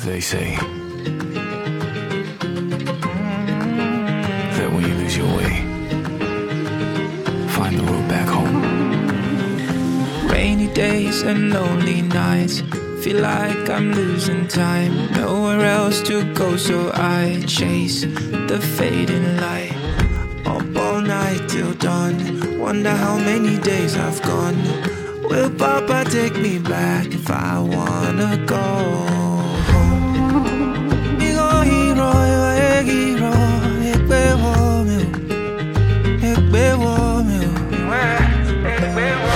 They say that when you lose your way, find the road back home. Rainy days and lonely nights, feel like I'm losing time. Nowhere else to go, so I chase the fading light. Up all night till dawn, wonder how many days I've gone. Will Papa take me back if I wanna go home? Hero, hero, hero, ekpe wo mi o, ekpe wo mi o, ekpe wo.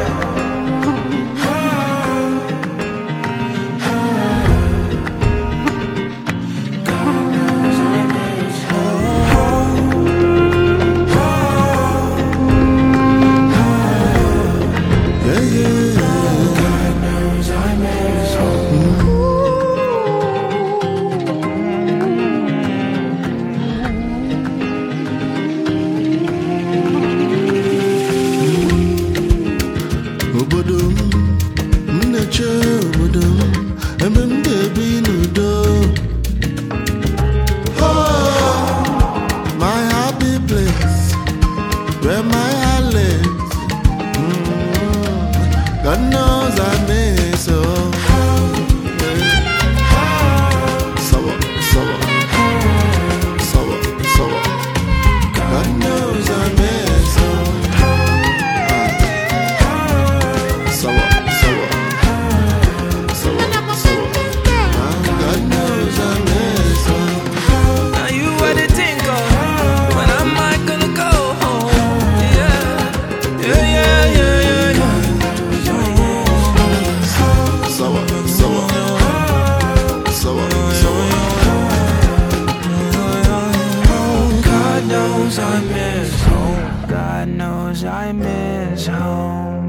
Where my heart lives, God knows I miss her. Sour, sour, sour, sour. God knows I miss her. Sour, sour, sour, sour. God knows I miss her. Now you what to think of when I'm not gonna go home. Sour, sour, sour, sour. God knows I miss home. God knows I miss home.